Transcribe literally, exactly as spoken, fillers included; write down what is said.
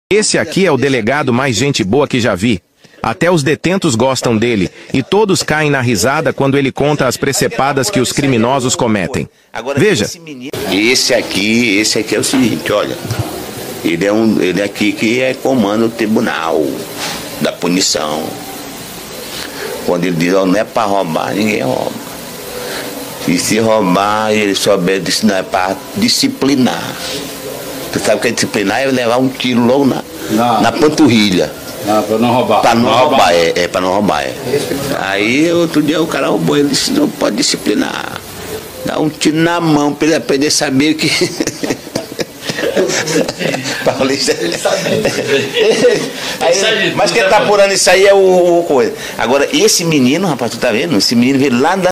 Esse aqui é o delegado mais gente boa que já vi. Até os detentos gostam dele, e todos caem na risada quando ele conta as precepadas que os criminosos cometem. Veja. Esse aqui, esse aqui é o seguinte, olha. Ele é um, ele é aqui que é comanda o tribunal da punição. Quando ele diz, ó, não é para roubar, ninguém rouba. E se roubar, ele souber disso, não é para disciplinar. Você sabe o que é disciplinar? É levar um tiro logo na, na panturrilha. Ah, para não roubar. Para não, não roubar, roubar, é, é para não roubar. É. Aí outro dia o cara roubou, ele disse, não pode disciplinar. Dá um tiro na mão para ele aprender a saber que. Paulista. Ele sabe. Aí, mas quem tá apurando isso aí é o, o coisa. Agora, esse menino, rapaz, tu tá vendo? Esse menino veio lá da